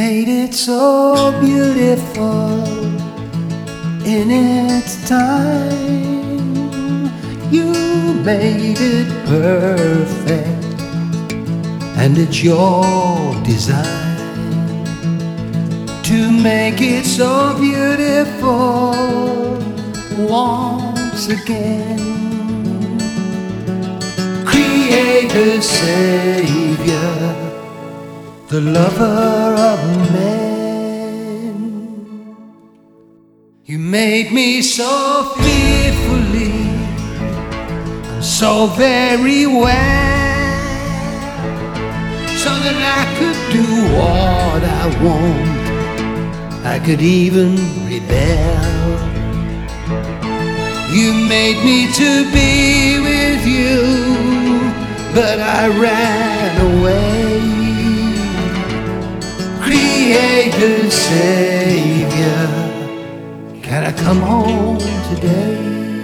made it so beautiful in its time. You made it perfect, and it's your design to make it so beautiful once again. Creator, Savior, the lover of men. You made me so fearfully and so very well, so that I could do what I want, I could even rebel. You made me to be with you, but I ran away. Creator, Savior, can I come home today?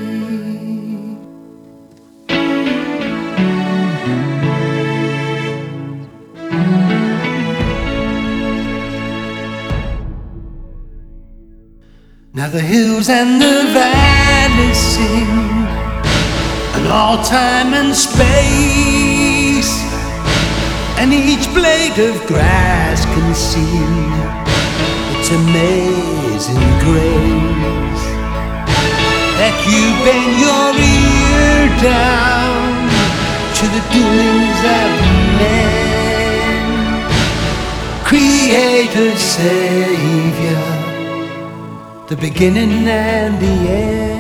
Now the hills and the valleys sing, and all time and space, and each blade of grass can sing its amazing grace. That you bend your ear down to the doings of men. Creator, Savior, the beginning and the end.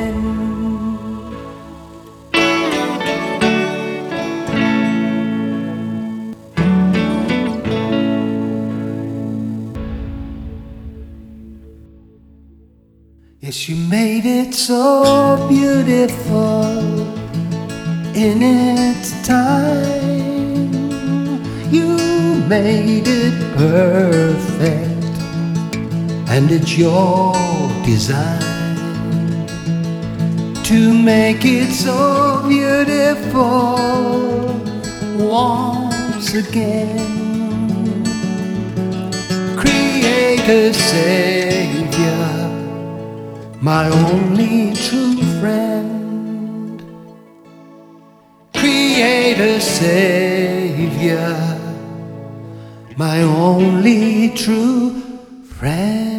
Yes, you made it so beautiful in its time. You made it perfect, and it's your design to make it so beautiful once again. Creator, Savior, my only true friend. Creator, Savior, my only true friend.